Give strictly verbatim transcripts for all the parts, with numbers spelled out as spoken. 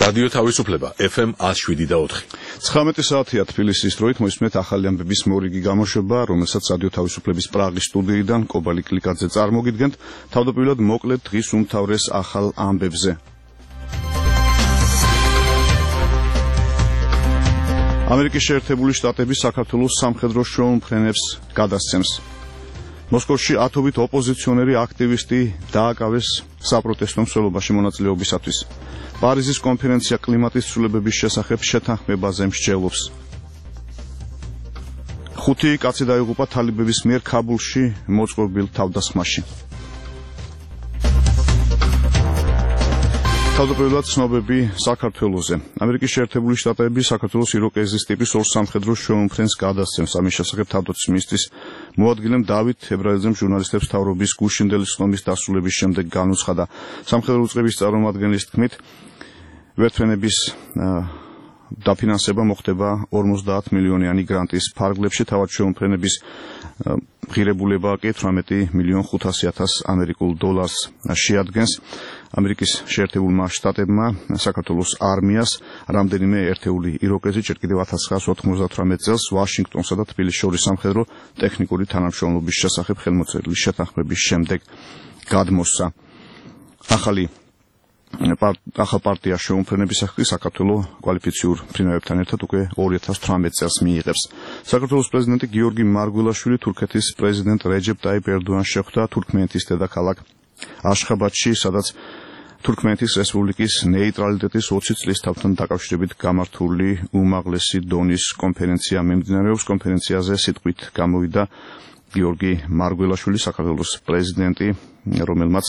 რადიო თავისუფლება ეფ ემ one oh seven და four. ცხრამეტი საათია თბილისის დროით მოისმენთ ახალი ამბების მორიგი გამოშვება, რომელსაც რადიო თავისუფლების პრაღის სტუდიიდან კობალი კლიკაძე წარმოგიდგენთ. თავდაპირველად მოკლედ დღის უმთავრეს ახალ ამბებზე. ამერიკის შეერთებული შტატები საქართველოს სამხედრო შრომფრენებს გადასცემს. მოსკოვში ათობით ოპოზიციონერი აქტივისტი დააკავეს საპროტესტო მსვლელობაში მონაწილეობისათვის. პარიზის კონფერენცია კლიმატის ცვლილებების შესახებ შეთანხმებაზე მსჯელობს. ხუთი კაცი დაიღუპა თალიბების მიერ ქაბულში მოწყობილ თავდასხმაში. თავდაპირველად ცნობები საქართველოზე. ამერიკის შეერთებული შტატები საქართველოს იროკეზის ტიპის ორ სამხედრო შრომფრენს გადასცემს. ამის შესახებ თავდაცვის მინისტრის მოადგილემ დავით ებრაელძემ ჟურნალისტებს თავრობის გუშინდელი ცნობის დასრულების შემდეგ განუცხადა. სამხედრო უწყების წარმომადგენლის თქმით, ვერთვენების დაფინანსება მოხდება ორმოცდაათ მილიონიანი გრანტის ფარგლებში, თავად შრომფრენების ღირებულება კი თვრამეტი მილიონ ხუთასი ათას ამერიკულ დოლარს შეადგენს. ამერიკის შეერთებულმა შტატებმა საქართველოს არმიას რამდენიმე ერთეული იროკეზი ჯერ კიდევ ათას ცხრაას ოთხმოცდათვრამეტ წელს ვაშინგტონსა და თბილისის შორის სამხედრო ტექნიკური თანამშრომლობის შესახებ ხელმოწერილი შეთანხმების შემდეგ გადმოსცა. ახალი ახალ პარტია შრომფრენების სახელი საქართველოს კვალიფიციურ ფრინველებთან ერთად უკვე ორი ათას თვრამეტ წელს მიიღებს. საქართველოს პრეზიდენტი გიორგი მარგველაშვილი თურქეთის პრეზიდენტ რეჯეპ ტაიპ ერდოანს შეხვდა თურქმენეთის დედაქალაქ აშხაბადში, სადაც თურქმენეთის რესპუბლიკის ნეიტრალიტეტის ოცი წლის თავთან დაკავშირებით გამართული უმაღლესი დონის კონფერენცია მიმდინარეობს. კონფერენციაზე სიტყვით გამოვიდა გიორგი მარგველაშვილი, საქართველოს პრეზიდენტი, რომელმაც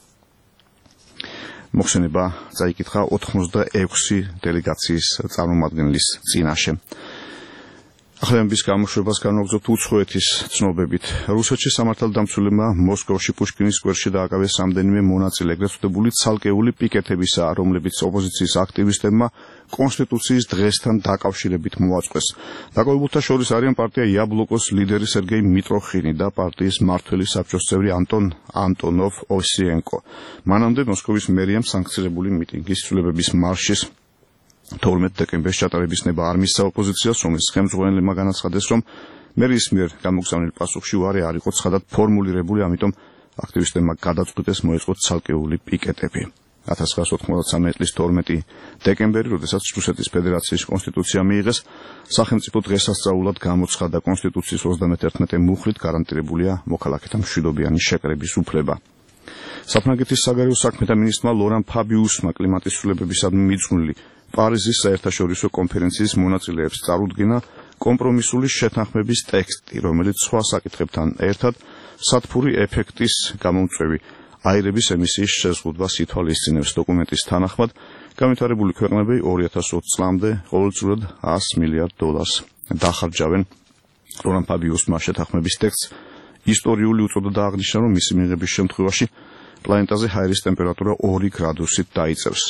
მოხსენება წაიკითხა ოცდაექვსი დელეგაციის წარმომადგენლის წინაშე. ახალების გამოშვებას განვაგრძობთ უცხოეთის ცნობებით. რუსეთში სამართალდამცველებმა მოსკოვში პუშკინის სკვერში დააკავეს რამდენიმე მონაწილე, ეგრეთ წოდებული ცალკეული პიკეტებისა, რომლებიც ოპოზიციის აქტივისტებმა კონსტიტუციის დღესთან დაკავშირებით მოაწყვეს. დაკავებულთა შორის არიან პარტია იაბლოკოს ლიდერი სერგეი მიტროხინი და პარტიის მმართველი საბჭოს წევრი ანტონ ანტონოვ ოვსიენკო. მანამდე მოსკოვის მერიამ სანქცირებული მიტინგის ცვლილებების მარშის თორმეტ დეკემბერს ჩატარების ნება არ მისცა ოპოზიციას, რომლის ხელმძღვანელებმა განაცხადეს, რომ მერიის მიერ გამოგზავნილ პასუხში უარი არ იყო ცხადად ფორმულირებული, ამიტომ აქტივისტებმა გადაწყვიტეს მოეწყოთ ცალკეული პიკეტები. ათას ცხრაას ოთხმოცდამეცი წლის თორმეტი დეკემბერი, როდესაც რუსეთის ფედერაციის კონსტიტუცია მიიღეს, სახელმწიფო დღესასწაულად გამოცხადა. კონსტიტუციის ოცდამეთერთმეტე მუხლით გარანტირებულია მოქალაქეთა მშვიდობიანი შეკრების უფლება. საფრანგეთის საგარეო საქმეთა მინისტრმა ლორან ფაბიუსმა კლიმატის ცვლილებებისადმი მიძღვნილი პარიზის საერთაშორისო კონფერენციის მონაწილეებს წარუდგინა კომპრომისული შეთანხმების ტექსტი, რომელიც სხვა საკითხებთან ერთად სათბური ეფექტის გამომწვევი აირების ემისიის შეზღუდვას ითვალისწინებს. დოკუმენტის თანახმად განვითარებული ქვეყნები ორი ათას ოცი წლამდე ყოველწლიურად ას მილიარდ დოლარს დახარჯავენ. ლორან ფაბიუსმა შეთანხმების ტექსტს ისტორიული უწოდება აღნიშნა, რომ მისი მიღების შემთხვევაში პლანეტაზე ჰაერის ტემპერატურა ორი გრადუსით დაიწევს.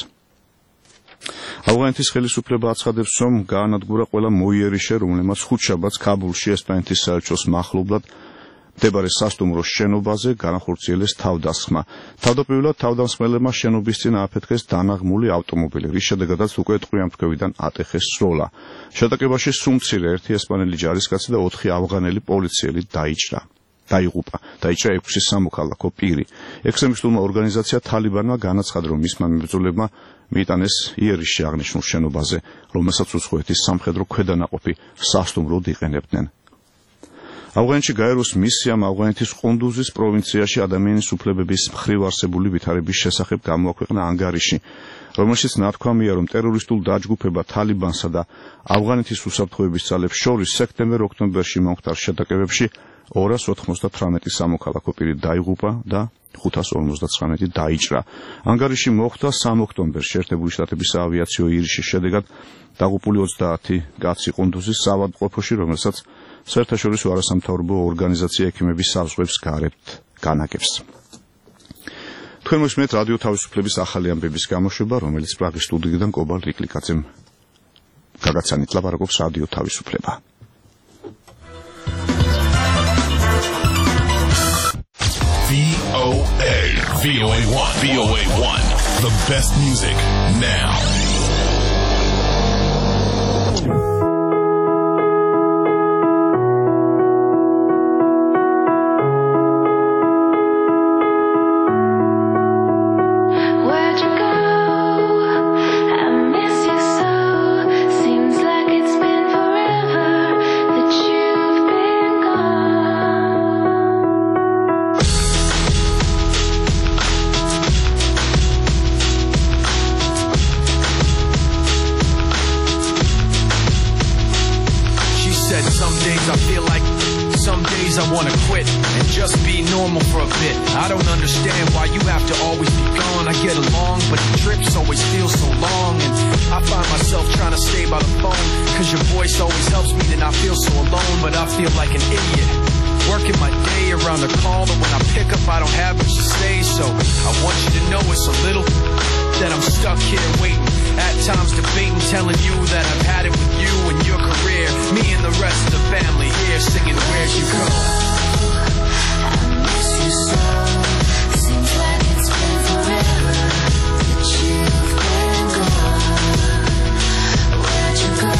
ავღანეთის ხელისუფლება აცხადებს, რომ გაანადგურა ყველა მოიერიშე, რომელმაც ხუთშაბათს ქაბულში ესპანეთის საელჩოს მახლობლად მდებარე სასტუმროს შენობაზე განახორციელეს თავდასხმა. თავდაპირველად თავდამსხმელებმა შენობის წინ ააფეთქეს დანაღმული ავტომობილი, რის შედეგადაც უკვე ტყვიამფრქვევიდან ატეხეს სროლა. შეტაკებაში სუმცირე ერთი ესპანელი ჯარისკაცი და ოთხი ავღანელი პოლიციელი დაიჭრა. დაიღუპა. დაიჭრა ექვსი სამოქალაქო პირი. ექსტრემისტულმა ორგანიზაცია თალიბანმა განაცხადა, რომ მისმა მებრძოლებმა მიიტანეს იერიშში აღნიშნულ შენობაზე, რომელსაც უცხოეთის სამხედრო ქვედანაყოფი სასტუმროდ იყენებდნენ. ავღანეთში გაეროს მისიამ ავღანეთის ყუნდუზის პროვინციაში ადამიანის უფლებების მხრივ არსებული ვითარების შესახებ გამოაქვეყნა ანგარიში, რომელშიც ნათქვამია, რომ ტერორისტულ დაჯგუფება თალიბანსა და ავღანეთის უსაფრთხოების ძალებს შორის სექტემბერ-ოქტომბერში მომხდარ შეტაკებებში ორას ოთხმოცდათვრამეტი სამოქალაქო პირი დაიღუპა და ხუთას ორმოცდაცხრამეტი დაიჭრა. ანგარიში მოხდა სამ ოქტომბერს შეერთებული შტატების საავიაციო ირიშის შედეგად დაღუპული ოცდაათი კაცი ყუნდუზის საავადმყოფოში, რომელსაც საერთაშორისო არასამთავრობო ორგანიზაცია ექიმების საზღვრებს გარეთ განაგებს. თქვენ მოსმენთ რადიო თავისუფლების ახალი ამბების გამოშვება, რომელიც პრაღის სტუდიიდან კობალ რიკლიკაძემ გაგაცანით. ლაპარაკობს რადიო თავისუფლება. V O A V O A one V O A one The best music now. normal for a bit. I don't understand why you have to always be gone. I get along, but the trips always feel so long. And I find myself trying to stay by the phone, cause your voice always helps me to not feel so alone. But I feel like an idiot, working my day around the call, and when I pick up I don't have much to say. So I want you to know it's a little that I'm stuck here waiting, at times debating, telling you that I've had it with you and your career. Me and the rest of the family here singing Where'd You Go? I miss you so. Seems like it's been forever that you've been gone. Where'd you go?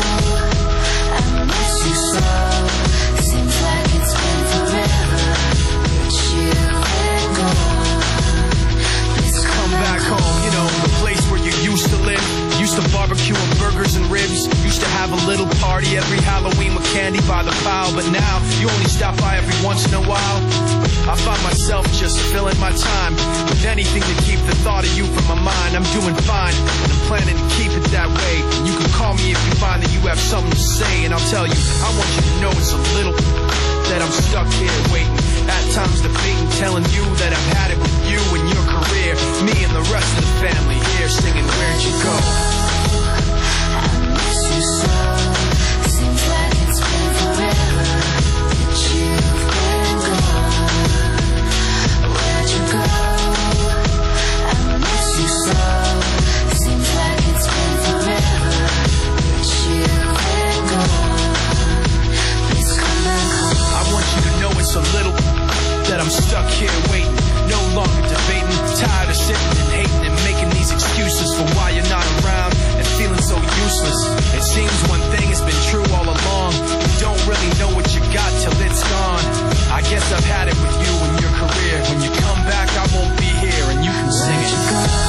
I miss you so. Seems like it's been forever that you've been gone. Please come back home, you know, the place where you used to live. Used to barbecue and burgers and ribs. Used to have a little party every Halloween with candy by the pile. But now, you only stop by every once in a while. I find myself just filling my time with anything to keep the thought of you from my mind. I'm doing fine, and I'm planning to keep it that way. You can call me if you find that you have something to say, and I'll tell you, I want you to know it's a little that I'm stuck here waiting, at times debating, telling you that I've had it with you and your career. Me and the rest of the family here singing Where'd You Go? I miss you so. Seems like it's been forever that you've been gone. Where'd you go? I miss you so. Seems like it's been forever that you've been gone. Please come back home. I want you to know it's a little that I'm stuck here waiting, no longer debating, tired of sitting and hating and making these excuses for why you're not around and feeling so useless. It seems one thing has been true all along, you don't really know what you got till it's gone. I guess I've had it with you and your career. When you come back I won't be here and you can sing it.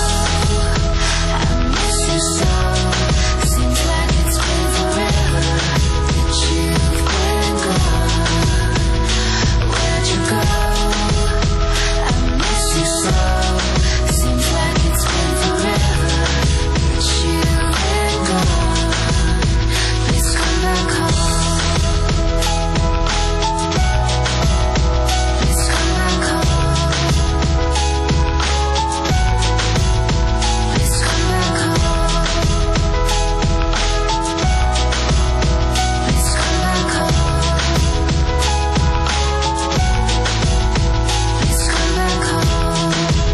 I miss you so. Seems like it's been forever that you've been gone. Where'd you go? I miss you so. Seems like it's been forever that you've been gone. Please come back home. Please come back home. Please come back home. Please come back home. Please come back home.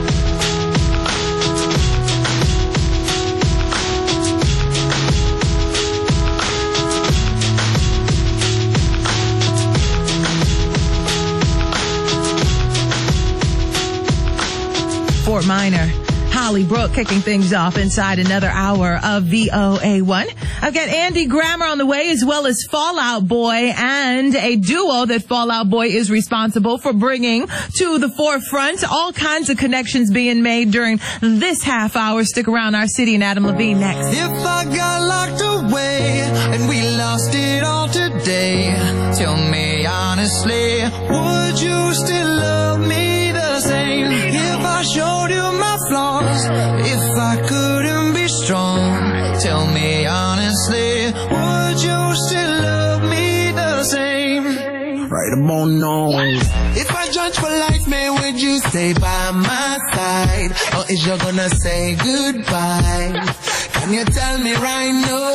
Fort Minor, Holly Brook kicking things off inside another hour of V O A one. I've got Andy Grammer on the way, as well as Fall Out Boy, and a duo that Fall Out Boy is responsible for bringing to the forefront. All kinds of connections being made during this half hour. Stick around, Our City and Adam Levine next. If I got locked away and we lost it all today, tell me honestly, would you still love me the same? If I showed you my flaws, if I couldn't be strong, tell me honestly, would you still love me the same? Right about now. If I judge for life, man, would you stay by my side? Or is you gonna say goodbye? Can you tell me right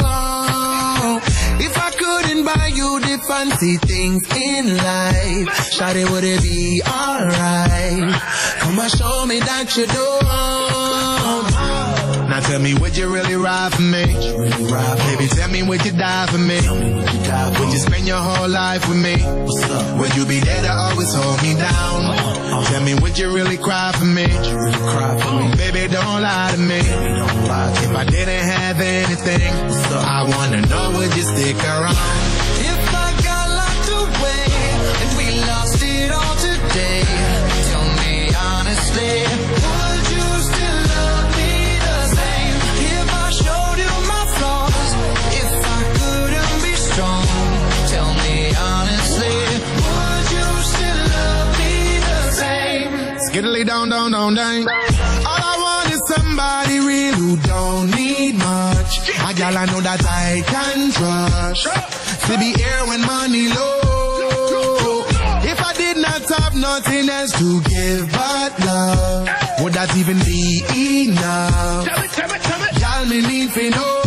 now? If I couldn't buy you the fancy things in life, shawty, would it be alright? Come and show me that you don't. Now tell me, would you really ride for me? Really ride for Baby, tell me, would you die for me? Would you, die for would you spend your whole life with me? Would you be there to always hold me down? Uh-huh. Tell me, would you really cry for me? Would you really cry for me? Baby, don't lie to me. Baby, don't lie to if me. I didn't have anything, I wanna know, would you stick around? If I got locked away and we lost it all today, tell me honestly, would you still love me the same? If I showed you my flaws, if I couldn't be strong, tell me honestly, would you still love me the same? Skiddly down, down, down, down. All I want is somebody real who don't need much. A gal I know that I can trust, to be here when money low. If I did not don't have nothing else to give but love, would that even be enough? Tell me, tell me, tell me. Y'all me need to know.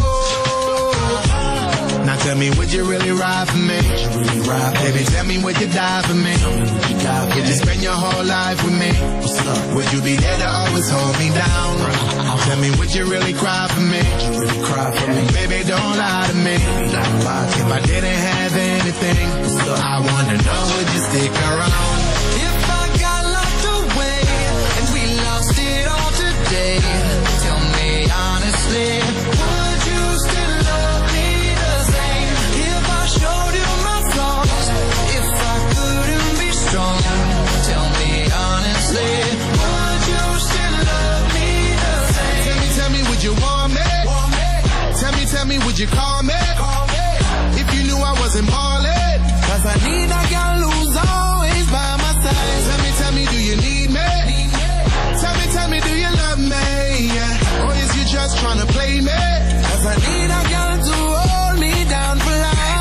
Now tell me, would you really ride for me? Really ride for Baby, me? Tell me, would you die for me? Would you, die for would you spend your whole life with me? What's up? Would you be there to always hold me down? Right. Tell me, would you really cry for me? Would you really cry for me? Baby, don't lie to me. Don't lie to if me. I didn't have anything, I wanna know, would you stick around? If I got locked away and we lost it all today, tell me honestly, would you still love me the same? If I showed you my flaws, if I couldn't be strong, tell me honestly, would you still love me the same? Tell me, tell me, would you want me? Want me? Tell me, tell me, would you call me? Call me. If you knew I wasn't ballin', cause I need a girl who's always by my side. Tell me, tell me, do you need me? Need me? Tell me, tell me, do you love me? Yeah. Or is you just tryna play me? Cause I need a girl to hold me down for life.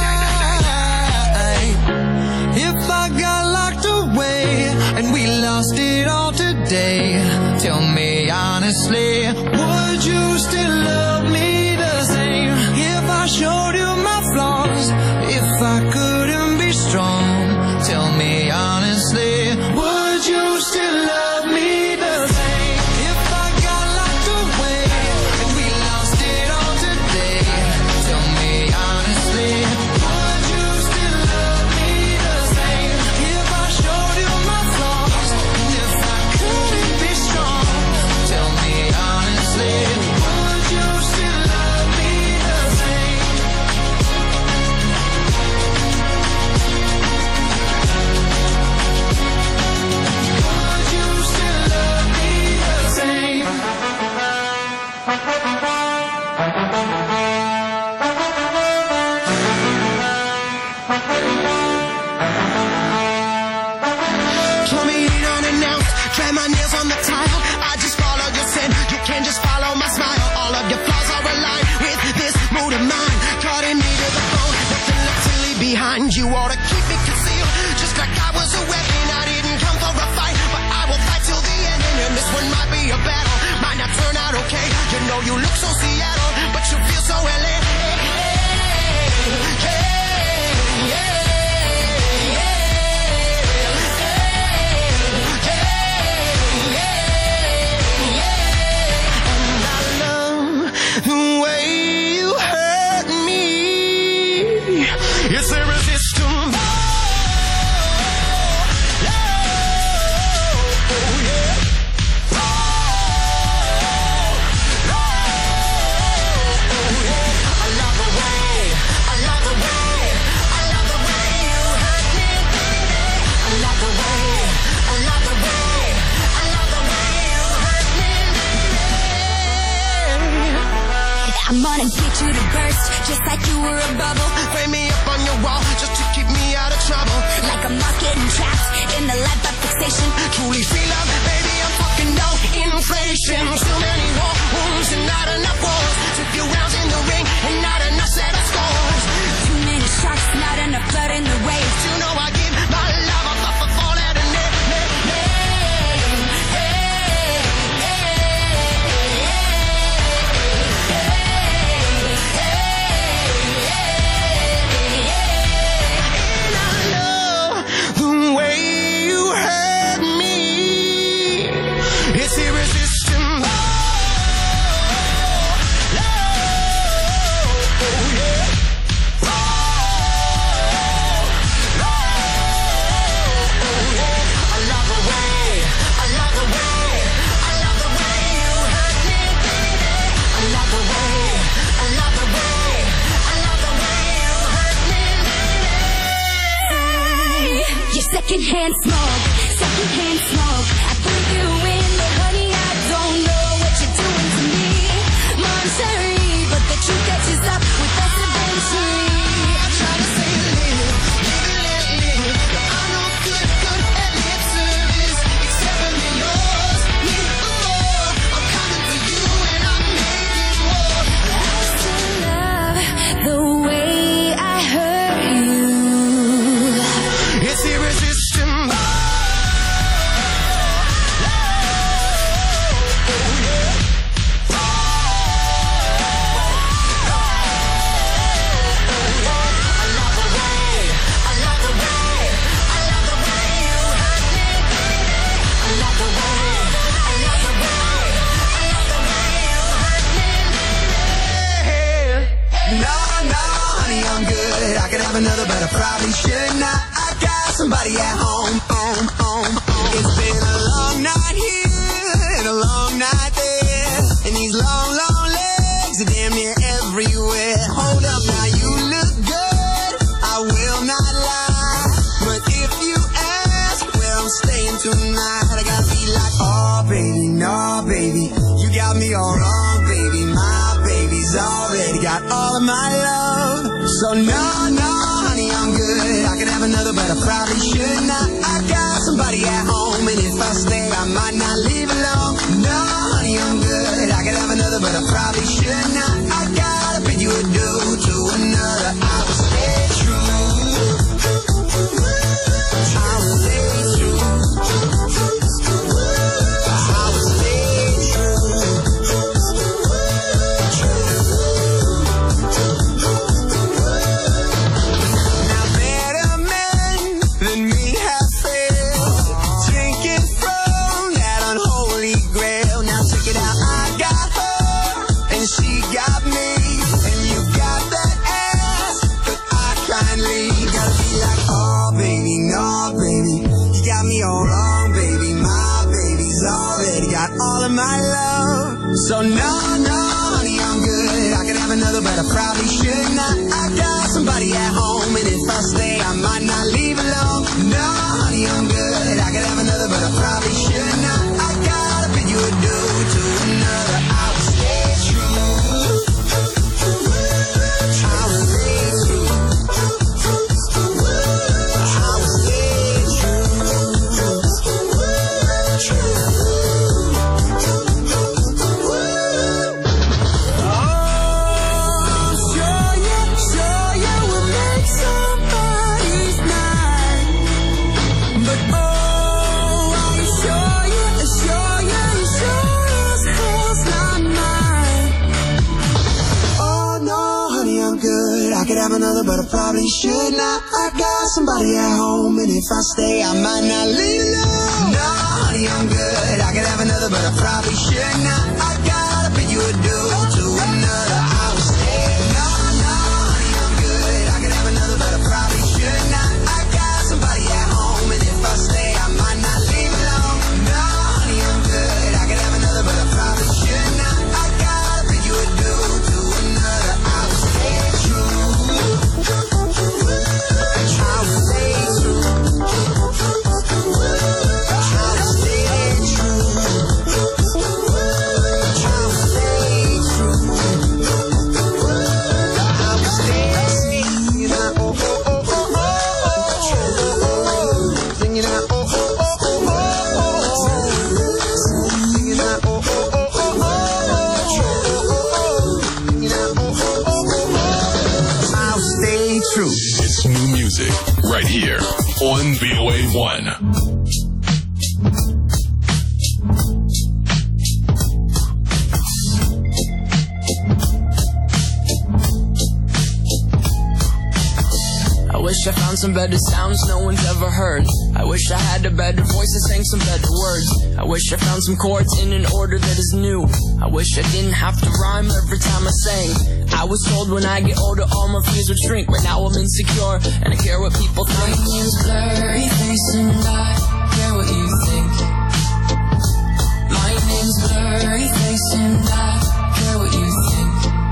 If I got locked away and we lost it all today, tell me honestly, would you still love me the same? If I showed you my flaws, if I couldn't be strong, tell me honestly, would you still love me the same? If I got locked away and we lost it all today, tell me honestly, would you still love me the same? If I showed you my flaws, if I couldn't be strong, tell me honestly, would you still love me the same? Would you still love me the same? Draw me in unannounced, drag my nails on the tile. I just follow your scent, you can just follow my smile. All of your flaws are aligned with this mood of mine. Caught in me to the bone, nothing left to leave behind. You ought to keep it concealed, just like I was a weapon. I didn't come for a fight, but I will fight till the end. And this one might be a battle, might not turn out okay. You know you look so Seattle, but you feel so L A. The way you hurt me, It's irresistible. I love the way, I love the way, I love the way you hurt me, baby. I love the way, I love the way, I love the way you hurt me, baby. I'm gonna get you to burst, just like you were a bubble. Frame me up on your wall just to keep me out of trouble. Like a moth getting trapped in the light by fixation. Truly feel love, baby, I'm fucking no inflation. Too many war wounds and not enough wars. Took few rounds in the ring and not enough set of scores. Too many sharks, not enough blood in the waves. You know I give my love up, up, up all that and that, that, that. And I know the way you hurt me, it's irresistible. I love the way, I love the way, I love the way you hurt me, baby. I love the way, I love the way, I love the way you hurt me, baby. Your secondhand smoke, secondhand smoke. I put you in, but honey, I don't know what you're doing to me. Monterey, but the truth catches up with us eventually. I try to say live, live it, let live. But I'm no good, good at lip service, except for me, yours, me, oh. I'm coming for you and I'm making war. I still love the way I hurt you. It's irresistible. have another, but I probably should not. I got somebody at home, home, home, home. It's been a long night here and a long night there, and these long, long legs are damn near everywhere. Hold up, now you look good, I will not lie, but if you ask where I'm staying tonight, I gotta be like, oh baby, no baby, you got me all wrong, baby. My baby's already got all of my love, so no, no, honey, I'm good. I could have another, but I probably should not. I got somebody at home, and if I stay, I might not leave alone. No, honey, I'm good. I could have another, but I probably should not. I gotta bid you adieu to another. I will stay true. I will stay true. I will stay true. Now better men than me have failed, drinking from that unholy grail. Now check it out, I got her and she got me, and you got that ass, but I kindly gotta be like, oh baby, no baby, you got me all wrong, baby. My baby's already got all of my love, so no, no, honey, I'm good. I could have another, but I probably should not. I got somebody at home, and if I stay, I might not leave alone. No, honey, I'm good. I could have another, but I probably should not. I gotta bid you adieu to another. I will stay true. I will stay true. I will stay Oh, sure you, sure you will make somebody's night. But oh, I'm sure you, sure you, sure as hell's not mine. Oh no, honey, I'm good. I could have another, but I probably should not. I got somebody at home, and if I stay, I might not leave alone. No, honey, I'm good. I could have another, but I probably should not. I gotta bid you adieu to another. I will stay. No, no, honey, I'm good. I could have another, but I probably should not. I got somebody at home, and if I stay, I might not leave alone. No, honey, I'm good. I could have another, but I probably should not. I gotta bid you adieu to another. I will stay true. I will stay true. I will stay true. I will stay true. I will stay singing out, oh, oh, oh, oh, oh, singing out, oh, oh, oh, oh, oh, singing out, oh, oh, oh, oh, oh, singing out, oh, oh, oh, oh, I'll stay true. It's new music right here on V O A one. I wish I found some better sounds no one's ever heard. I wish I had a better voice that sang some better words. I wish I found some chords in an order that is new. I wish I didn't have to rhyme every time I sang. I was told when I get older all my fears would shrink, but now I'm insecure and I care what people think. My name's Blurry Face and I care what you think. My name's Blurry Face and I care what you think.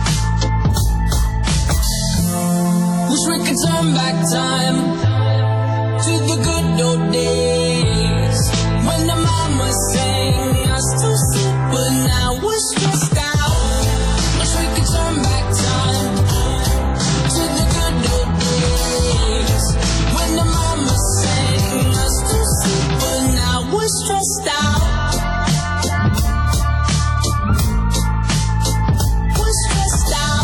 Wish we could turn back time to the good old days when the mama sang us to sleep, but now we're stressed out. Wish we could turn back time to the good old days when the mama sang us to sleep, but now we're stressed out. We're stressed out.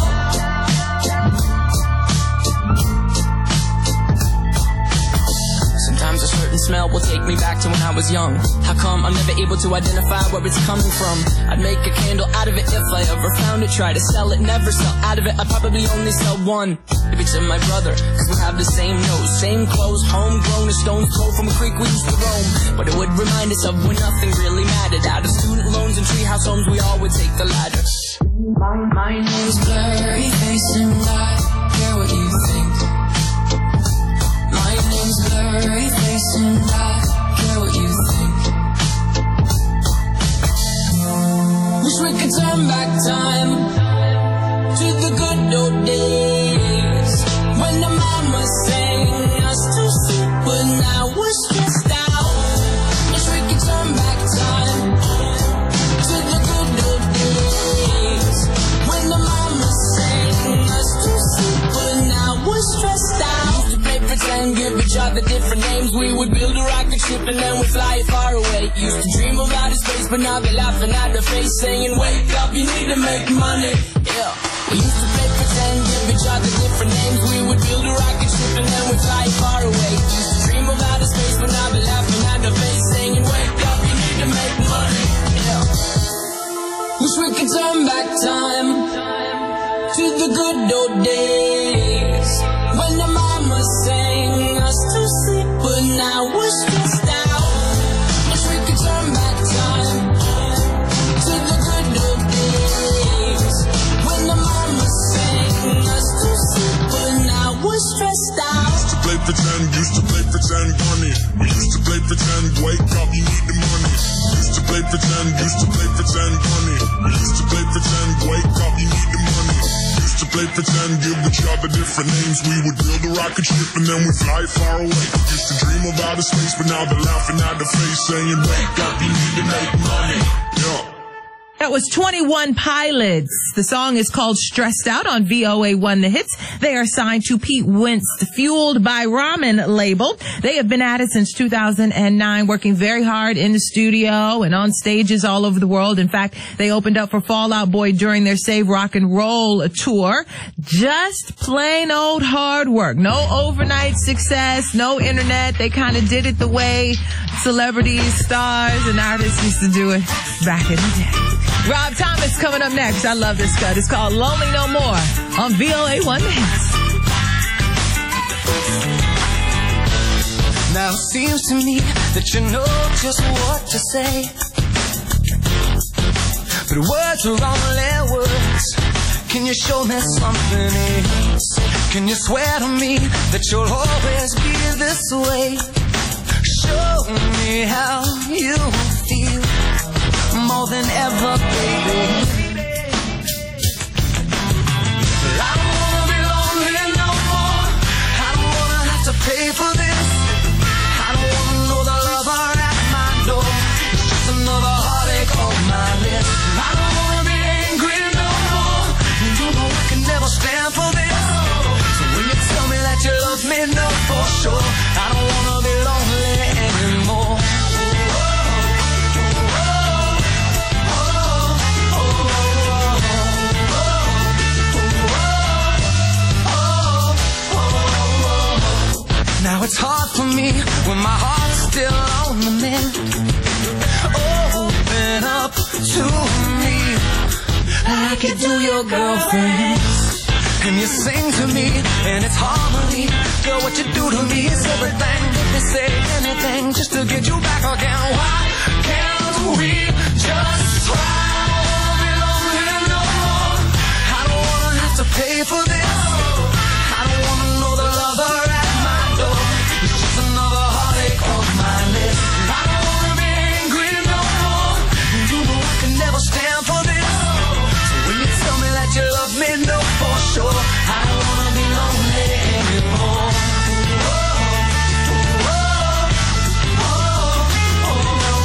Sometimes a certain smell will take me back to when I was young. How come I'm never able to identify where it's coming from? I'd make a candle out of it if I ever found it. Try to sell it, never sell out of it. I'd probably only sell one. Maybe to my brother, cause we have the same nose, same clothes, homegrown, a stone's throw from a creek we used to roam. But it would remind us of when nothing really mattered. Out of student loans and treehouse homes, we all would take the ladder. My, my name's Blurry Face and I care what you think. and I care what you think. Wish we could turn back time to the good old days when the mama sang us to sleep, but now we're stressed out. Wish we could turn back time to the good old days when the mama sang us to sleep, but now we're stressed out. Used to play pretend, give each other different names. We would build a rocket ship and then we'd fly far away. Used to dream of outer space, but now they're laughing at their face, saying, wake up, you need to make money. Yeah. We used to play pretend, give each other different names. We would build a rocket ship and then we'd fly far away. Used to dream of outer space, but now they're laughing at their face, saying, wake up, you need to make money. Yeah. Wish we could turn back time to the good old days when the mama sang us to sleep, but now we're stressed out. Wish we could turn back time to the good old days when the mama sang us to sleep, but now we're stressed out. Used to play pretend, used to play pretend, money. We used to play pretend, wake up, you need the money. Used to play pretend, used to play pretend, money. We used to play pretend, wake up, you need the money. Used to play pretend, give each other different names. We would build a rocket ship and then we'd fly far away. Used to dream of outer space, but now they're laughing at the face, saying, wake up, you need to make money. Yeah. That was twenty-one Pilots. The song is called Stressed Out on V O A one The Hits. They are signed to Pete Wentz, Fueled by Ramen label. They have been at it since two thousand nine, working very hard in the studio and on stages all over the world. In fact, they opened up for Fall Out Boy during their Save Rock and Roll tour. Just plain old hard work. No overnight success, no internet. They kind of did it the way celebrities, stars, and artists used to do it back in the day. Rob Thomas coming up next. I love this cut. It's called Lonely No More on V O A one The Hits. Now it seems to me that you know just what to say, but words are only words. Can you show me something else? Can you swear to me that you'll always be this way? Show me how you feel more than ever, baby. I don't wanna be lonely no more. I don't wanna have to pay for this. I don't wanna know the lover at my door. It's just another heartache on my list. I don't wanna be angry no more. You know I can never stand for this. So when you tell me that you love me, know for sure I don't wanna be lonely anymore. Now it's hard for me when my heart's still on the mend. Open up to me like you do your girlfriend. And you sing to me and it's harmony. Girl, what you do to me is everything. If you say anything just to get you back again, why can't we just try? I don't wanna be lonely no more. I don't wanna have to pay for this. I don't wanna know the lover at my door. It's just another heartache on my list. I don't wanna be angry no more. You know I can never stand for this. So when you tell me that you love me, know for sure I don't wanna be lonely anymore. Oh, oh, oh, oh, oh.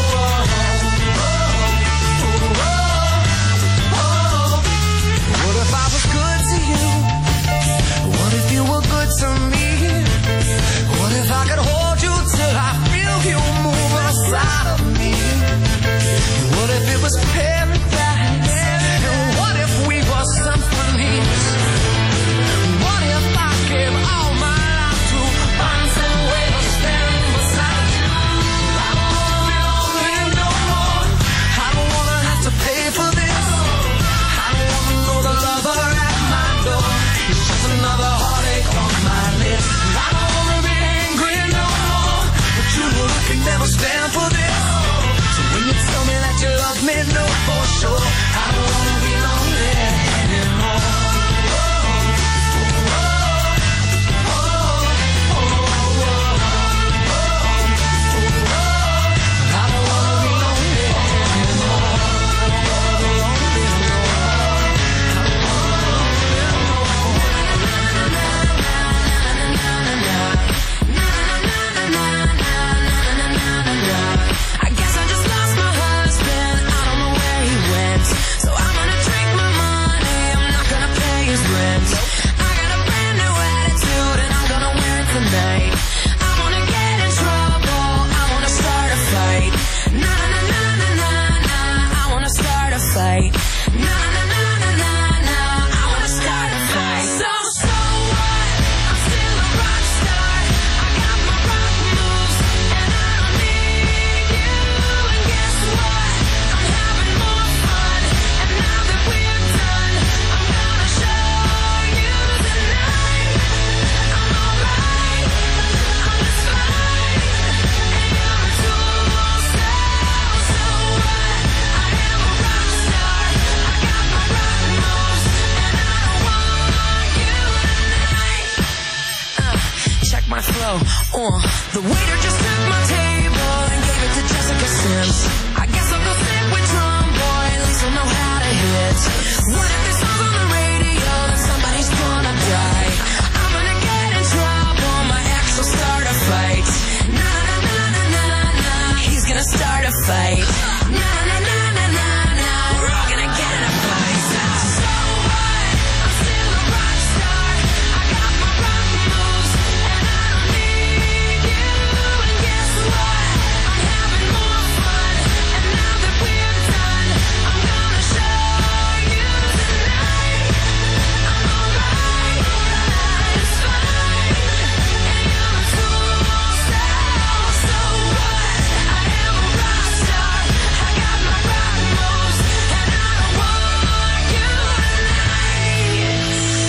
uh, the waiter just took my table and gave it to Jessica Sims. I guess I'll go sit with Drum Boy, at least I know how to hit. What if this song's on the radio, then somebody's gonna die. I'm gonna get in trouble, my ex will start a fight. Na na na na na na, he's gonna start a fight. Na na na na na na, we're all gonna get in a fight. So what? I'm still a rock star. I got my rock moves, and I don't need you. And guess what? I'm having more fun. And now that we're done, I'm gonna show you tonight. I'm alright, it's fine. And you're a fool, so, so what? I am a rock star. I got my rock moves, and I don't want you tonight.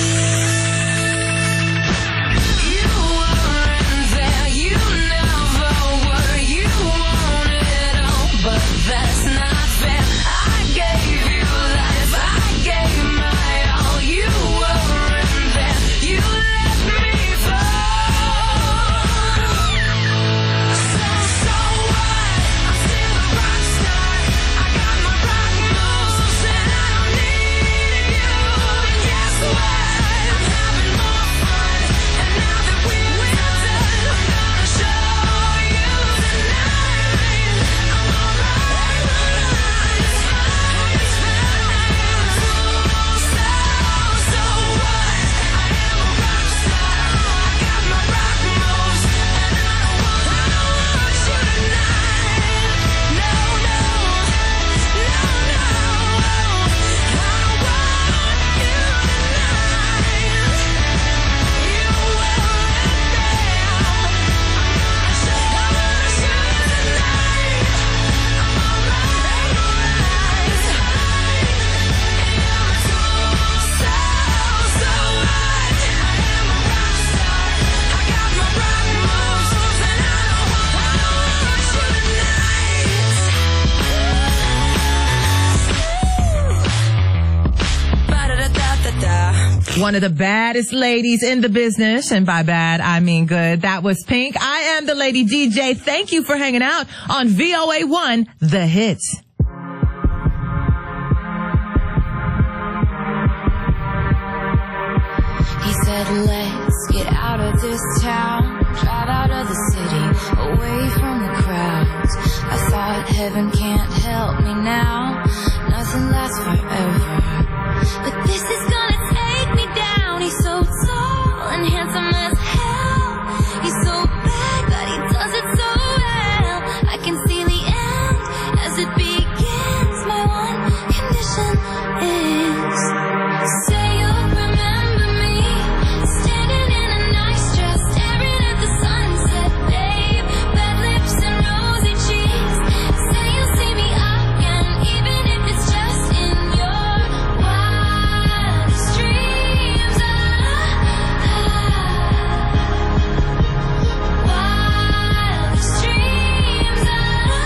You weren't there, you never were. You wanted all, but that's not fair. I gave you life, I gave my all. You weren't there, you let me fall. So, so what? I'm still a rock star. I got my rock moves, and I don't need you. And guess what? I'm having more fun. And now that we're done, I'm gonna show you tonight. I'm alright, it's fine, it's fine. So, so what? I am a rock star. I got my rock moves, and I don't want, I don't want you tonight. No, no, no, no. I don't want you tonight. You weren't there. I'm gonna show you tonight. I'm alright, it's fine. And you're a fool, so, so what? I am a rock star. I got my rock moves, and I don't want, I don't want you tonight. Ba-da-da-da-da-da. One of the baddest ladies in the business, and by bad, I mean good. That was Pink. I am the Lady D J. Thank you for hanging out on V O A one, The Hits. He said, let's get out of this town, drive out of the city, away from the crowds. I thought heaven can't help me now, nothing lasts forever. But this is gonna take me down. He's so tall and handsome as hell. He's so bad, but he does it so well. I can see the end as it begins. My one condition is, say you'll remember me, standing in a nice dress, staring at the sunset, babe. Red lips and rosy cheeks. Say you'll see me again, even if it's just in your wildest dreams. Ah, wildest dreams. Ah,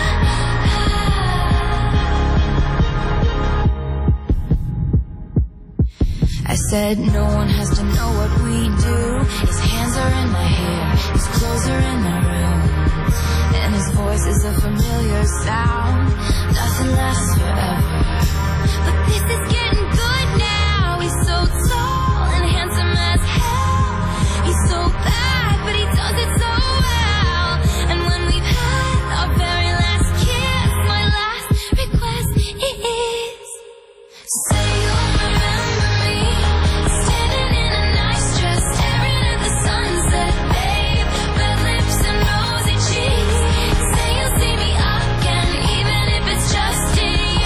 I said no one has to know what we do. His hands are in my hair, his clothes are in my room, and his voice is a familiar sound. Nothing lasts forever, but this is getting good now. He's so tall and handsome as hell. He's so bad, but he does it so well. And when we've had our very last kiss, my last request is, say you'll remember me, standing in a nice dress, staring at the sunset, babe. Red lips and rosy cheeks. Say you'll see me again, even if it's just in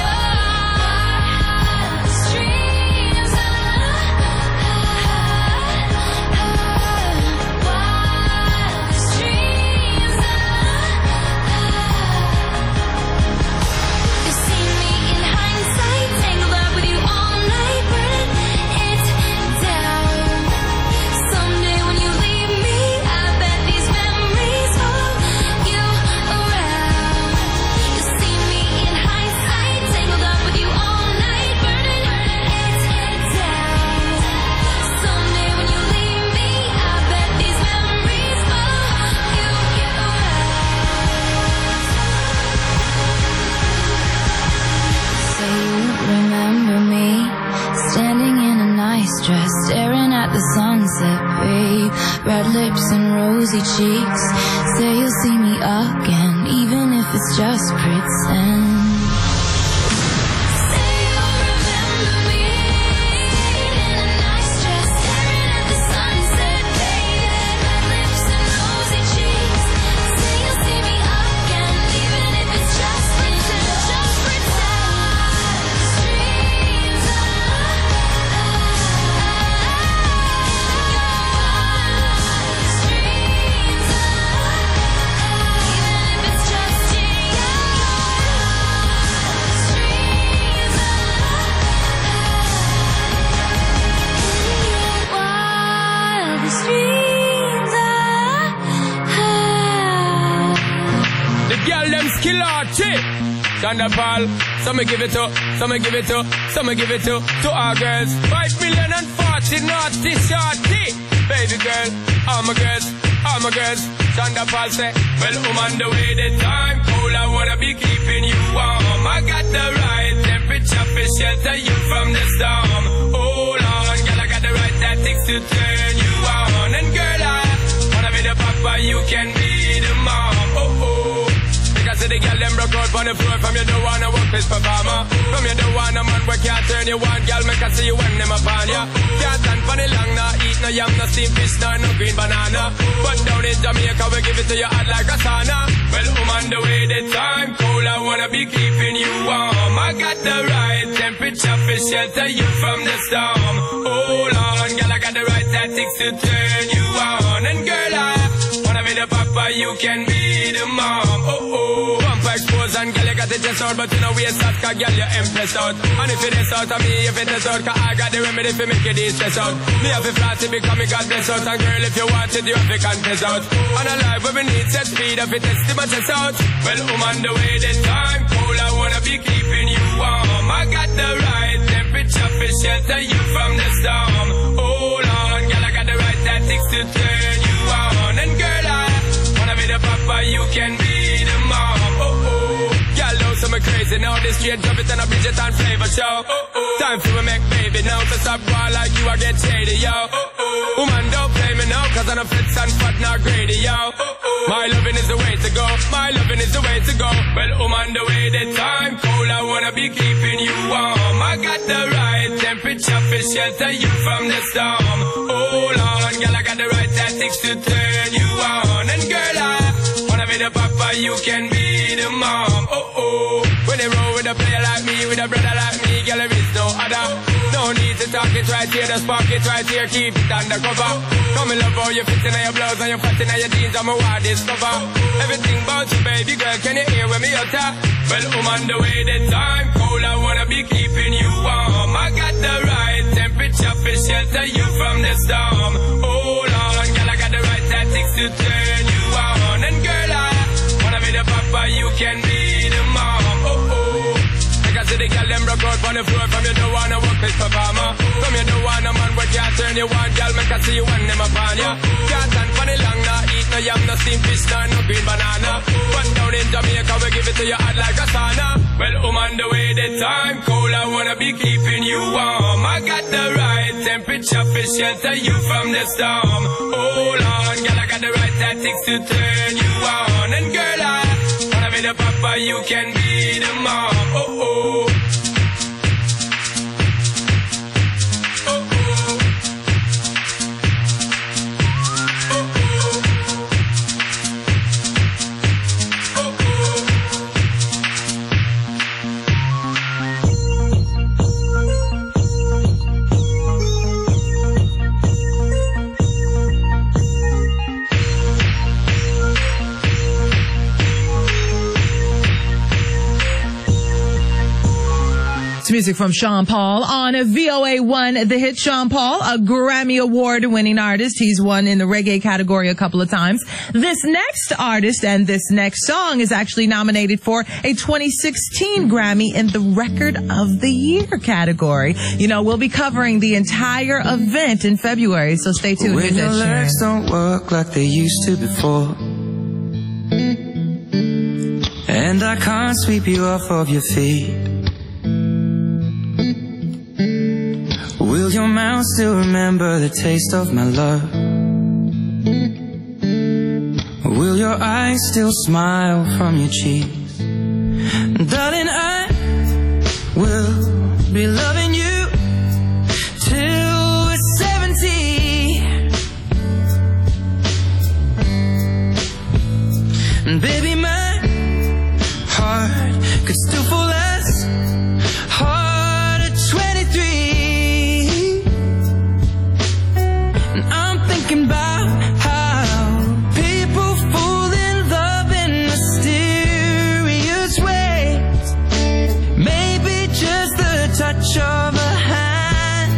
red lips and rosy cheeks. Say you'll see me again, even if it's just pretend. Say you'll remember me in a nice dress, staring at the sunset, baby. Red lips and rosy cheeks. Say you'll see me again, even if it's just pretend. Just pretend. Streams of Skill archie, Thunderball. Some me give it to, some me give it to, some me give it to, to our girls. Five million and forty naughty shorty. Baby girl, all my girls, all my girls. Thunderball say, well, I'm on the way, the time cold, I wanna be keeping you warm. I got the right temperature for shelter you from the storm. Hold on, girl, I got the right tactics to turn you on. And girl, I wanna be the papa, you can be the mom. Oh, oh. Because the girl them broke out on the floor. From you don't wanna work this performer. From you don't wanna man where can't turn you on. Girl, make I see you when them upon ya. Can't stand for the long, no eat no yam, no steamed fish, no, no green banana. But down in Jamaica we give it to you hot like a sauna. Well, I'm on the way, the time cold, I wanna be keeping you warm. I got the right temperature for shelter you from the storm. Hold on, girl, I got the right tactics to turn you on. And girl, I wanna be the papa, you can be the mom. Oh, oh. Pump expose and girl, you got the chest out, but you know we ain't soft, cause girl, you impressed out. And if it is out of me, if it is out, cause I got the remedy for make it stress out. Me have a flat to become me God bless out. And girl, if you want it, you have to contest out. And a life where we need set speed, if it is my chest out. Well, I'm on the way, this time cold, I wanna be keeping you warm. I got the right temperature for shelter you from the storm. Hold on, girl, I got the right tactics to turn you on. And girl, I wanna be the papa, you can be the mom. Oh, oh. Girl, know some crazy now. This straight drop it and a Bridget and flavor show. Oh, oh. Time for me make baby now. To stop going like you, I get shady, yo. Oh, oh. Woman, don't play me now, cause I'm a fits and fat, not greedy, yo. Oh, oh. My loving is the way to go. My loving is the way to go. Well, I'm on the way, the time cold, I wanna be keeping you warm. I got the right temperature for shelter you from the storm. Hold on, girl, I got the right tactics to turn you on. And girl, I wanna be the papa, you can be the mom. Oh, oh. When they roll with a player like me, with a brother like me, girl, there is no other. No need to talk it right here, the spark it right here, keep it undercover. Come in love how you fit in your blouse and you fat in your jeans, I'm a wild discover. Everything about you, baby girl, can you hear when me utter? Well, I'm on the way, the time cold, I wanna be keeping you warm. I got the right temperature for shelter you from the storm. Hold on, girl, I got the right tactics to turn you on. And girl, I wanna be the papa, you can be the mom. Oh, oh. Like I said, the girl them broke out on the floor. From you don't wanna work this performer. From you don't wanna man where can't turn you on. Girl, make I see you when them upon ya. Can't stand for the long, no eat no yam, no steamed fish, no, no green banana. But down in Jamaica we give it to you hot like a sauna. Well, I'm on the way, the time cold, I wanna be keeping you warm. I got the right temperature for shelter you from the storm. Hold on, girl, I got the right tactics to turn you on. And girl, I wanna be the papa, you can be the mom. Oh, oh. Music from Sean Paul on V O A one, the hit Sean Paul, a Grammy Award winning artist. He's won in the reggae category a couple of times. This next artist and this next song is actually nominated for a twenty sixteen Grammy in the Record of the Year category. You know, we'll be covering the entire event in February, so stay tuned. When your legs don't work like they used to before, and I can't sweep you off of your feet, will your mouth still remember the taste of my love? Will your eyes still smile from your cheeks? Darling, I will be loving you till we're seventy. And baby, my heart could still fall as hard at twenty-three. And I'm thinking about how people fall in love in mysterious ways. Maybe just the touch of a hand.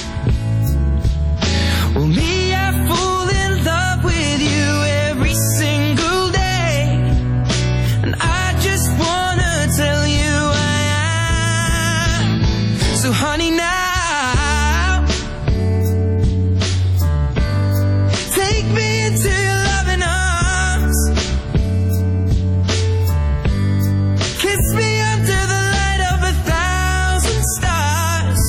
Well, me, I fall in love with you every single day. And I just wanna tell you I am. So honey, now take me into your loving arms. Kiss me under the light of a thousand stars.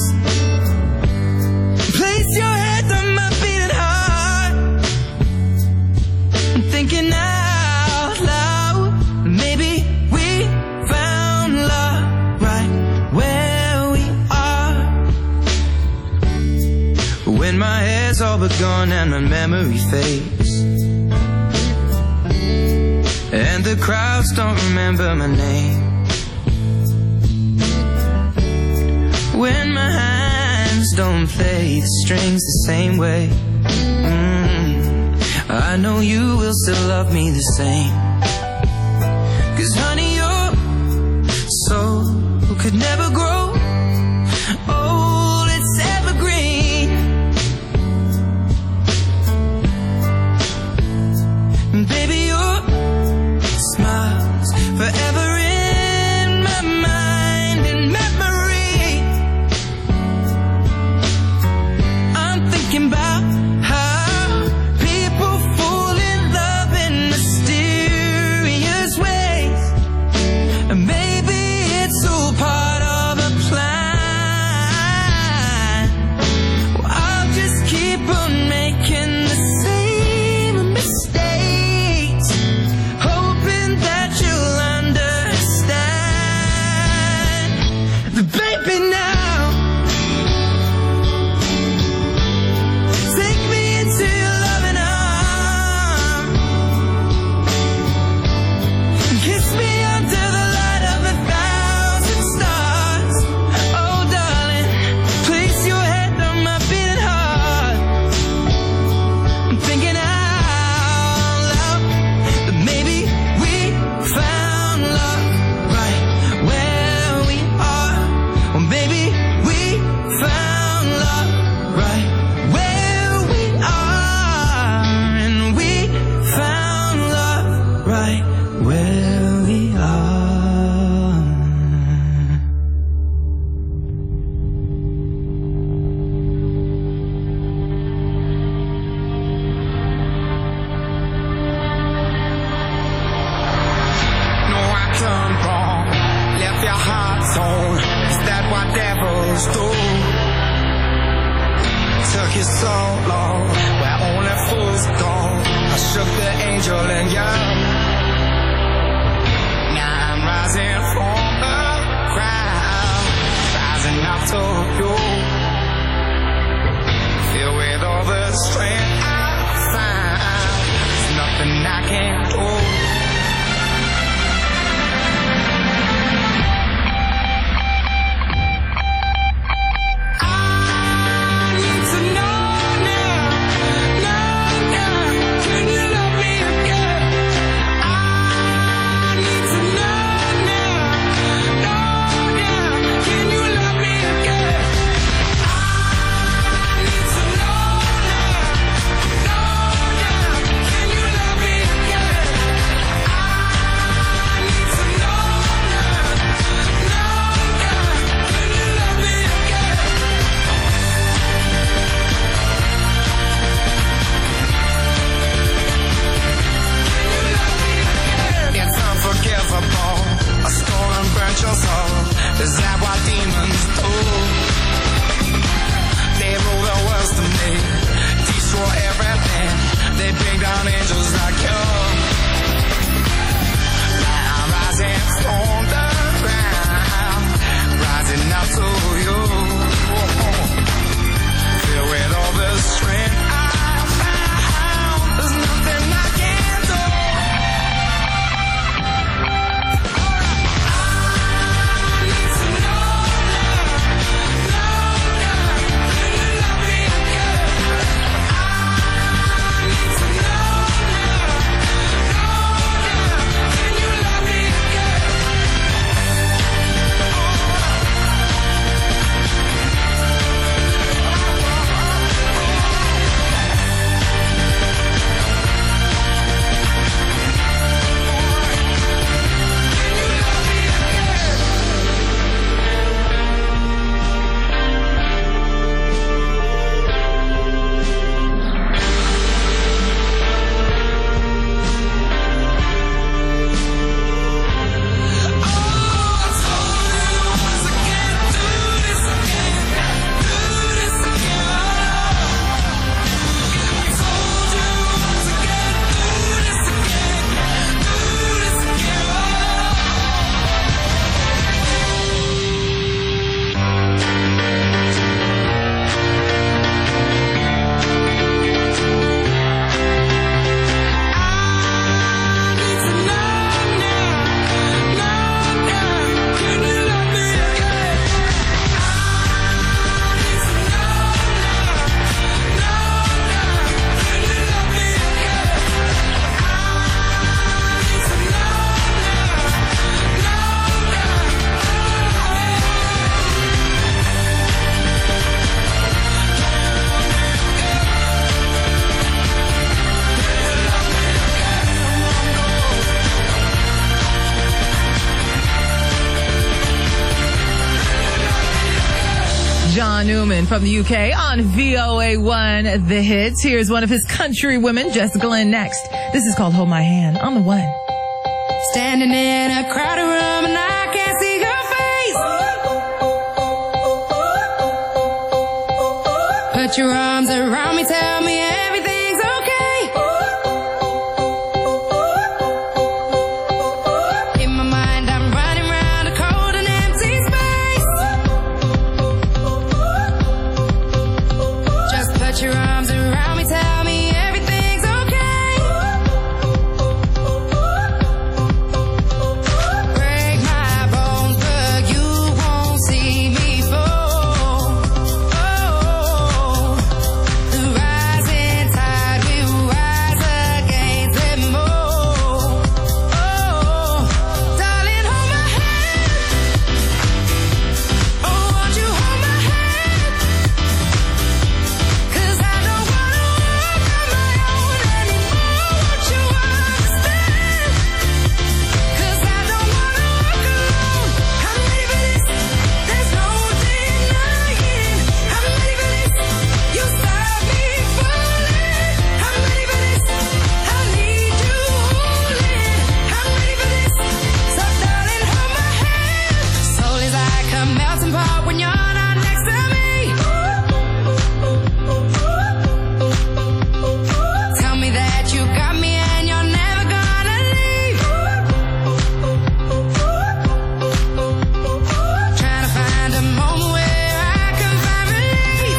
Place your head on my beating heart. I'm thinking out loud, maybe we found love right where we are. When my hair's all but gone and my memory fades, and the crowds don't remember my name. When my hands don't play the strings the same way, mm, I know you will still love me the same. 'Cause honey, your soul could never grow old, it's evergreen. And baby, your smile's forever in my mind and memory. I'm thinking about how people fall in love in mysterious ways. And maybe it's all part of a plan. Well, I'll just keep on making the same mistakes, hoping that you'll understand. But baby, now take me into your loving arms. Kiss me under the light of a thousand stars. Oh darling, place your head on my beating heart. I'm thinking out loud that maybe we found love right where we are. Or maybe we found love right where we are. And we found love right where we are. No, I turned wrong, left your heart torn. Is that what devils do? Took you so long, where only fools go. I shook the angel in you. Now I'm rising from the ground, rising up to you. Filled with all the strength I find, there's nothing I can't do. Can you love me again? I need to know now. John Newman from the U K on V O A one The Hits. Here's one of his country women, Jess Glynn, next. This is called Hold My Hand on the One. Standing in a crowded room and I can't see your face. Put your arms around me, tell me everything's okay. In my mind I'm running around a cold and empty space. Just put your arms around me, tell me everything's okay. Break my bones, but you won't see me fall. Oh, the rising tide will rise against them all. Oh, darling, hold my hand. Oh, won't you hold my hand? 'Cause I don't wanna walk on my own anymore. Won't you understand? 'Cause I don't wanna walk alone. I'm ready for this. There's no denying. I'm ready for this. You stop me falling. I'm ready for this. I need you holding. I'm ready for this. So darling, hold my hand. Soul is like a melting pot when you're not next to me. Tell me that you got me and you're never gonna leave. Trying to find a moment where I can find relief.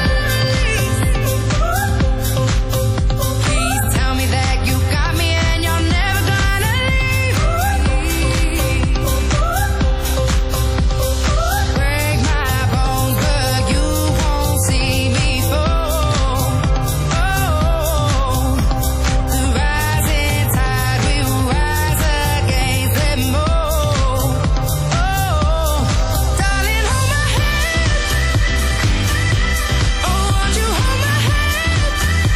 Please tell me that you got me and you're never gonna leave. Break my bones, but you won't see me fall. Oh, the rising tide will rise against them all. Oh, darling, hold my hand. Oh, won't you hold my hand?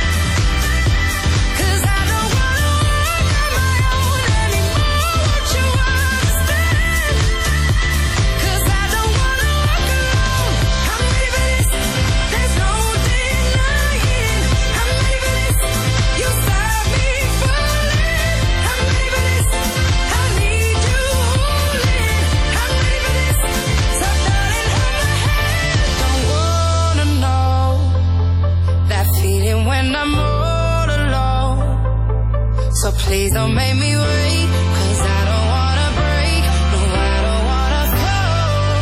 'Cause I don't wanna walk on my own anymore. Won't you understand? 'Cause I don't wanna walk alone. I'm ready for this. There's no denying. I'm ready for this. You stop me falling. I'm ready for this. I need you holding. I'm ready for this. So darling, hold my hand. Don't wanna know that feeling when I'm all alone. So please don't make me wait, 'cause I don't wanna break. No, I don't wanna fall.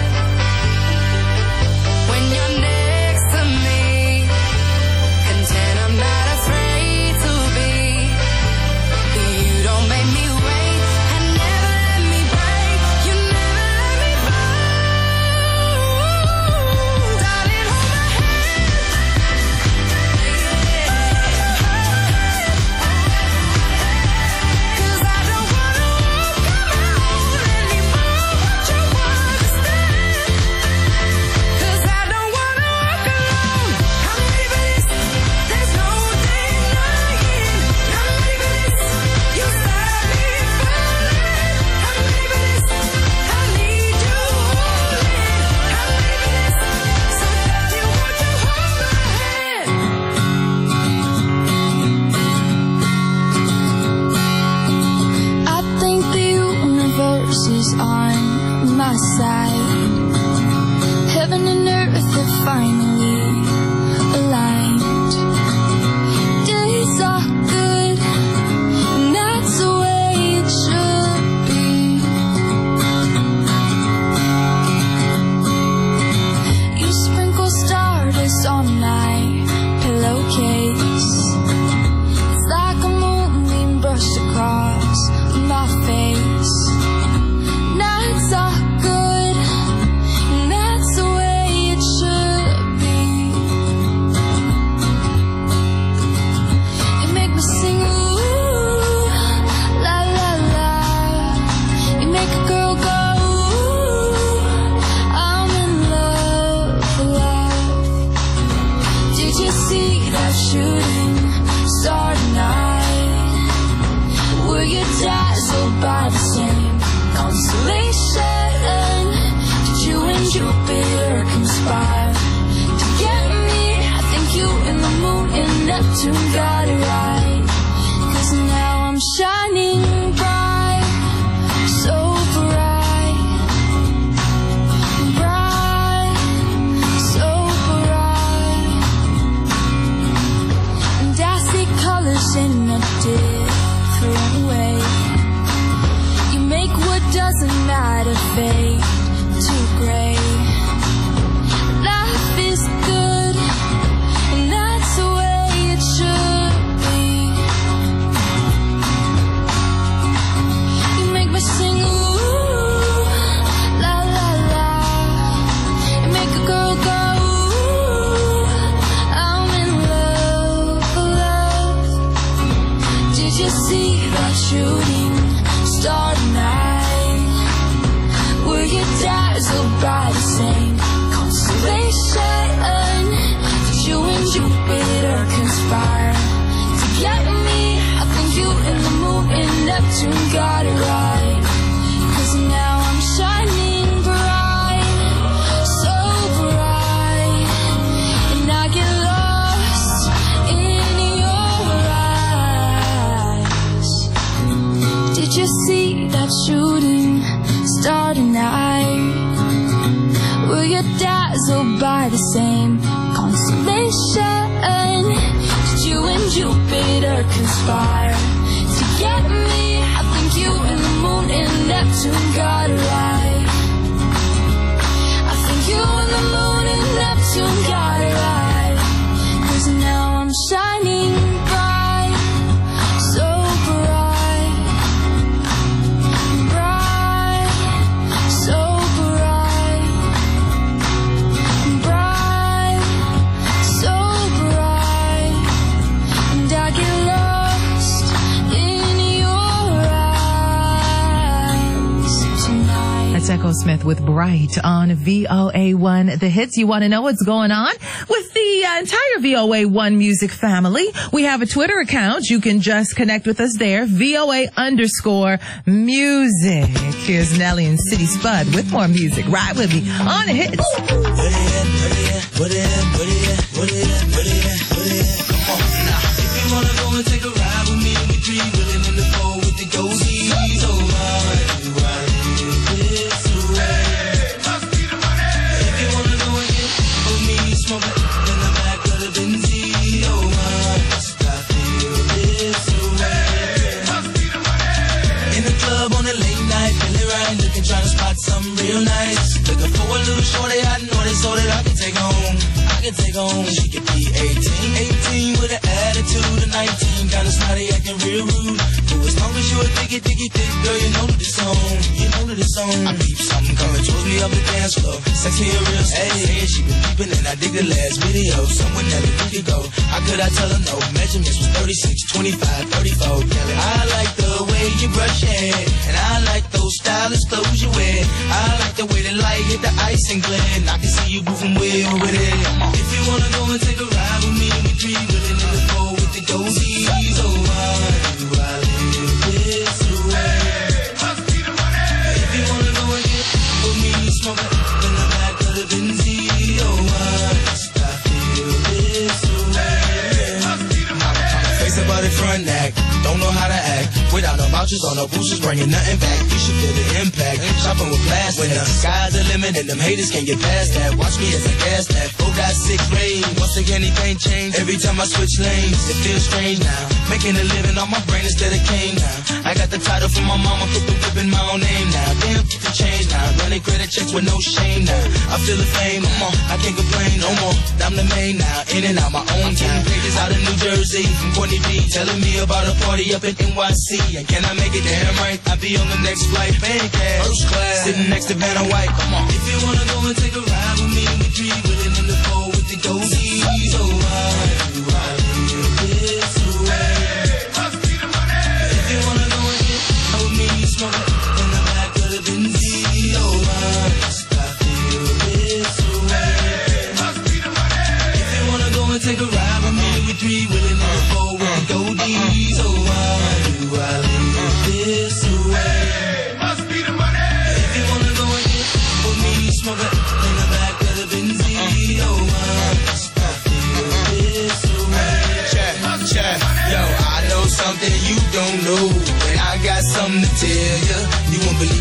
When you're next to me, content I'm not afraid to be. You don't make me wait and never let me break. You never let me fall. Darling, hold my hand. 'Cause I don't wanna walk on my own anymore. Won't you understand? 'Cause I don't wanna walk alone. I'm ready for this. There's no denying. I'm ready for this. You stop me falling. I'm ready for this. I need you holding. I'm ready for this. So darling, won't you hold my hand? I think the universe is on my side. Heaven and earth have finally aligned. Days are good, and that's the way it should be. You sprinkle stardust on my pillowcase. It's like a moonbeam brushed across my face. Nights are good, and that's the way it should be. conspire to get me. I think you and the moon and Neptune got it right. 'Cause now I'm shining bright, so bright, bright, so bright. And I see colors in a different way. You make what doesn't matter fade to gray. Life is good, and that's the way it should be. You make me sing ooh, la la la. You make a girl go ooh, I'm in love, love. Did you see that shooting star tonight? Were you dazzled by the same constellation? Did you and Jupiter conspire to get me? I think you and the moon and Neptune got it right. 'Cause now I'm shining bright, so bright, and I get lost in your eyes. Did you see that shooting star tonight? Were you dazzled by the same constellation? Did you and Jupiter conspire to get me? I think you and the moon and Neptune got it right. I think you and the moon and Neptune got it right. 'Cause now I'm shining bright, so bright, bright, so bright, bright, so bright, and I get lost in your eyes tonight. That's Echo Smith with Bright on V O A one. The hits. You want to know what's going on with the uh, entire V O A one music family? We have a Twitter account. You can just connect with us there. V O A underscore music. Here's Nelly and City Spud with more music. Ride with me on the hits. Something real nice. Looking for a little shorty I know this so that I can take home. I can take home. She could be eighteen, eighteen with an attitude of nineteen. Kinda snotty, acting real rude. But as long as you a diggy, diggy, thick girl, you know that it's on. You know that it's on. I peep something coming towards me up the dance floor. Sex me a real slow. Hey, she been peeping and I dig the last video. Somewhere Nelly we could go. How could I tell her no? Measurements was thirty-six, twenty-five, thirty-four. Nelly, I like the way you brush your hair, and I like those stylish clothes you wear. I like the way the light hit the ice and glint. I can see you moving way over there. If you wanna go and take a ride with me, we three willing in the four with the dozies. Oh, why do I live this way? If you wanna go and get with me, smoke it in the back of the Benzie. Oh, why must I feel this way? Face about the front neck, don't know how to act. Without no vouchers on no boosters, bringing nothing back. You should feel the impact. Shopping with plastic. When the sky's the limit and them haters can't get past that. Watch me as I gas that. four got six range. Once again, anything change. Every time I switch lanes, it feels strange now. Making a living on my brain instead of cane now. I got the title from my mama, put the whip in my own name now. Damn, get the change now. Running credit checks with no shame now. I feel the fame, come on, I can't complain no more. I'm the main now, in and out my own town. Pages out of New Jersey from Courtney B, telling me about a party up in N Y C. And can I make it damn right? I'll be on the next flight, man, cash, first class, sitting next to Vanna White. Come on, if you wanna go and take a ride with me, we three willing in the four with the dozies. So why do I live this way? If you wanna go and get out with me, smoke it in the back of the Benzie. Oh, why must I feel this way? If you wanna go and take a ride with me, we three willing in the four with the dozies. Oh, why do I live this way? Must be the money. If you wanna go and get with me, smoke it in the back of the Benzie.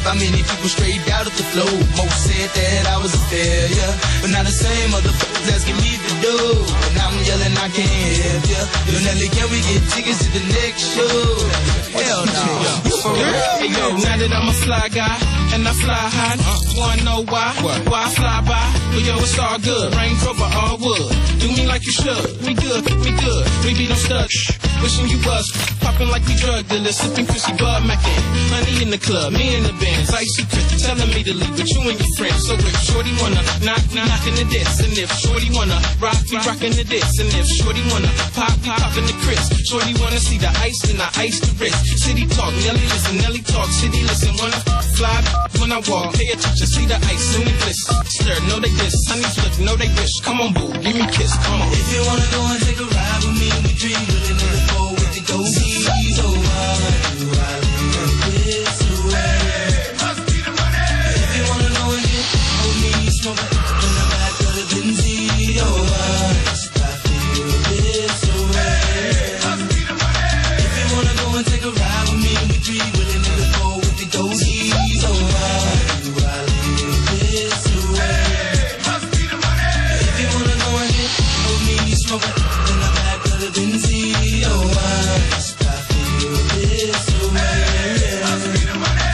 How many people straight out of the flow? Most said that I was a failure, but now the same motherfuckers asking me to do. And I'm yelling, I can't help ya. Yo, Nelly, can we get tickets to the next show? Hell no. For real? Hey yo, now that I'm a fly guy and I fly high, wanna know why? Why I fly by? Well yo, it's all good. Range Rover, all wood. Do me like you should. We good, we good. We be no studs. Wishing you was popping like we drug dealers, sipping Chrissy Bud Mackin. Honey in the club, me in the bands, icy Chris telling me to leave with you and your friends. So if Shorty wanna knock, we knockin' the diss, and if Shorty wanna rock, we rockin' the diss, and if Shorty wanna pop, we poppin' the Chris. Shorty wanna see the ice, then I ice the wrist. City talk, Nelly listen, Nelly talk, city listen. When I fly, when I walk, pay attention, see the ice in the bliss. Stir, know they diss, honey flip, know they wish. Come on, boo, give me a kiss, come on. If you wanna go and take a ride with me, we dream with another four with the dozies. Oh, why do I live this way? Must be the money. If you wanna know and get on me, smoke it in the back of the Benzie. Oh, why do I feel this way? Must be the money. If you wanna go and take a ride with me, we dream with another four with the dozies. Oh, why do I live this way? Must be the money. If you wanna go and get on me, smoke it in the back of the Benzie. Oh, why do I feel this way? Must be the money.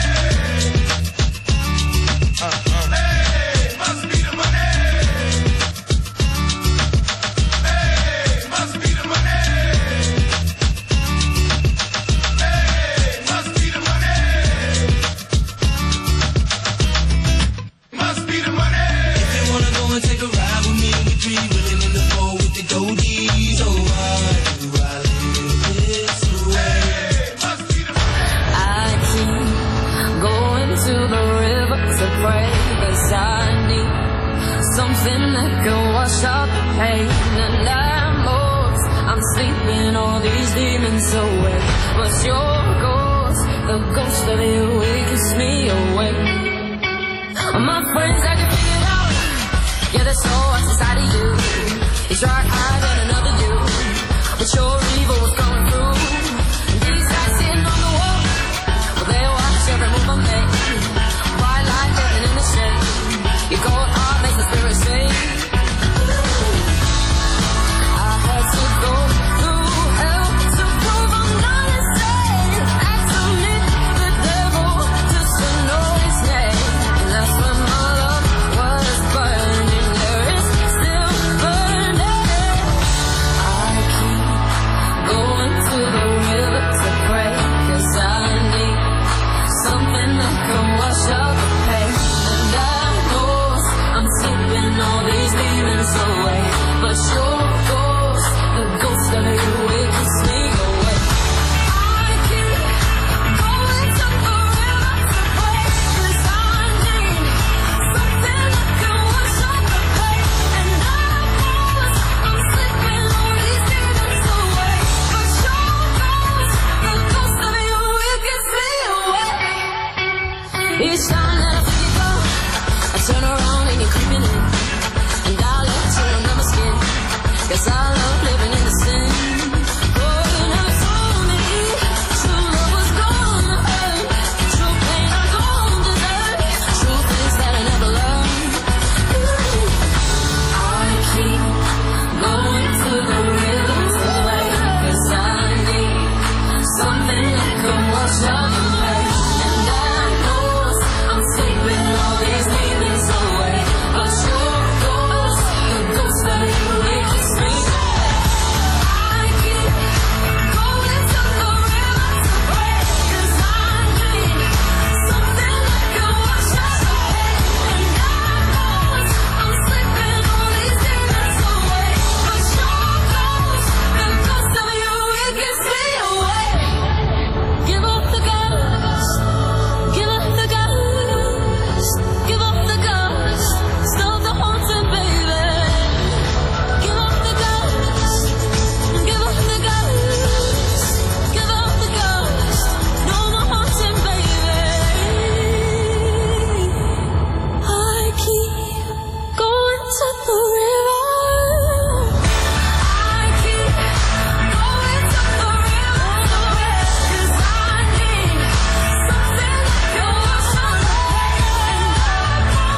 Uh, uh. Hey, must be the money. Hey, must be the money. Hey, must be the money. Must be the money. If you wanna go and take a ride with me, we three willing in the four with the goldies. Oh, why do I live this way? Must be the money. I keep going to the river to pray, 'cause I need something that can wash out the pain. And I'm lost, I'm sleeping all these demons away, but your ghost, the ghost of you, it keeps me awake. My friends, I can figure it out. Yeah, there's so much inside of you. You try hiding another you, but you're